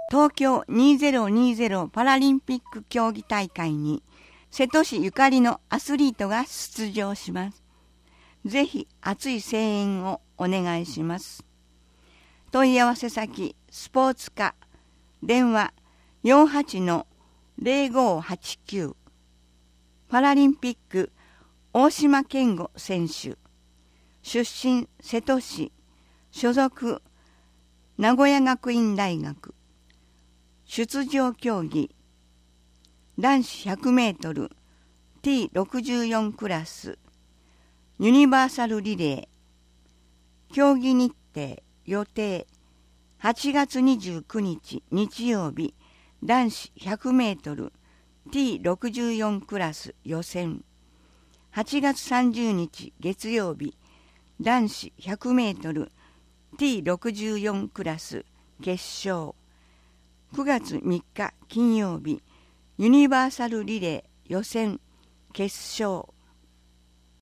東京2020パラリンピック競技大会に瀬戸市ゆかりのアスリートが出場します。ぜひ熱い声援をお願いします。問い合わせ先スポーツ課電話 48-0589 パラリンピック大島健吾選手、出身瀬戸市、所属名古屋学院大学、出場競技男子100メートル T64 クラスユニバーサルリレー、競技日程予定8月29日日曜日男子100メートル T64 クラス予選、8月30日月曜日男子100メートル T64 クラス決勝、9月3日金曜日ユニバーサルリレー予選決勝